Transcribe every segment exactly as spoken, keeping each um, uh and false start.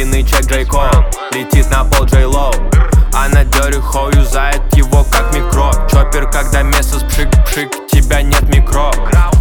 длинный чек Джей Кол. Летит на пол Джей Лоу, а на Дерихо юзает его как микро. Чоппер, когда место с пшик-пшик, тебя нет микро.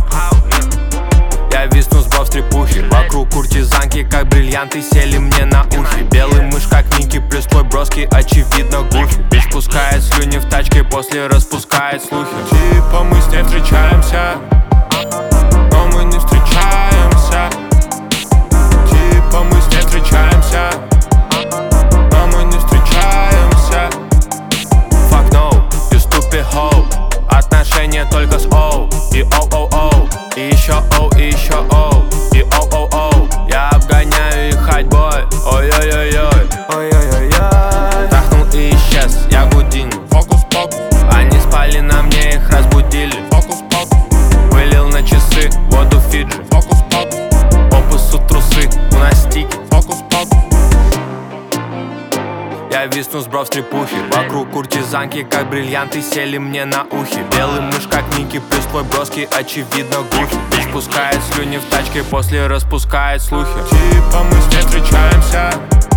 Я висну с бро в стрипухе, вокруг куртизанки, как бриллианты сели мне на ухи. Белый мышь, как Микки, плюс твой броски, очевидно гуфи. Бич пускает слюни в тачке, после распускает слухи. Типа мы с ней встречаемся, но мы не встречаемся. Типа мы с ней встречаемся, но мы не встречаемся. Fuck no, you stupid hoe. Отношения только с оу и оу-оу-оу. И еще оу, и еще оу, и оу-оу-оу. Я обгоняю их ходьбой, ой-ой-ой-ой. Ой-ой-ой-ой. Трахнул и исчез, я Гудини. Фокус-покус. Они спали на мне, их разбудили. Фокус-покус. Вылил на часы воду Фиджи. Фокус-покус. Опусу трусы, у нас стики. Фокус-покус. Я висну с бро в стрипухе, вокруг куртизанки, как бриллианты сели мне на ухи. Белый мышь, как Микки, плюс твой броски, очевидно гуфи. Бич пускает слюни в тачке, после распускает слухи. Типа мы с ней встречаемся,